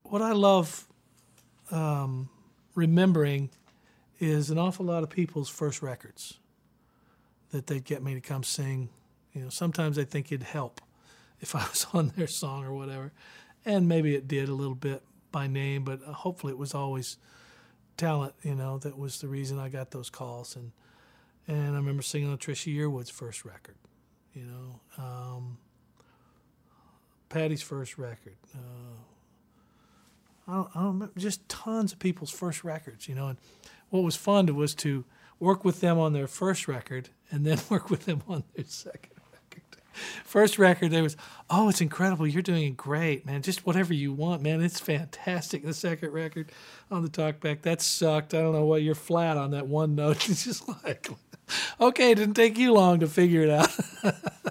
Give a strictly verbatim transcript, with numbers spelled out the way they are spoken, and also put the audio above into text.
what I love um, remembering is an awful lot of people's first records that they'd get me to come sing. You know, sometimes I think it'd help if I was on their song or whatever, and maybe it did a little bit by name, but hopefully it was always talent. You know, that was the reason I got those calls. And and I remember singing on Trisha Yearwood's first record. You know, um, Patty's first record. Uh, I don't, I don't remember, just tons of people's first records, you know. And what was fun to, was to work with them on their first record and then work with them on their second record. First record, there was, oh, it's incredible. You're doing great, man. Just whatever you want, man. It's fantastic. The second record on the talkback, that sucked. I don't know what, you're flat on that one note. It's just like, okay, it didn't take you long to figure it out.